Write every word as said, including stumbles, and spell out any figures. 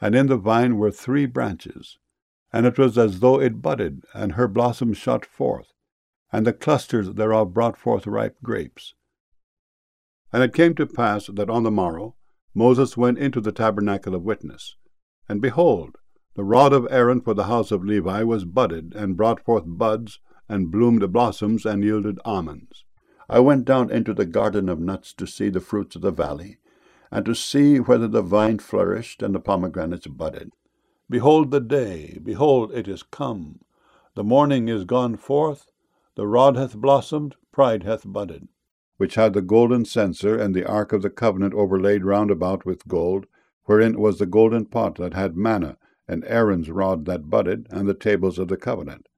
and in the vine were three branches, and it was as though it budded, and her blossoms shot forth, and the clusters thereof brought forth ripe grapes. And it came to pass that on the morrow Moses went into the tabernacle of witness, and behold, the rod of Aaron for the house of Levi was budded, and brought forth buds, and bloomed blossoms, and yielded almonds. I went down into the garden of nuts to see the fruits of the valley, and to see whether the vine flourished and the pomegranates budded. Behold the day, behold, it is come. The morning is gone forth, the rod hath blossomed, pride hath budded, which had the golden censer and the ark of the covenant overlaid round about with gold, wherein was the golden pot that had manna, and Aaron's rod that budded, and the tables of the covenant.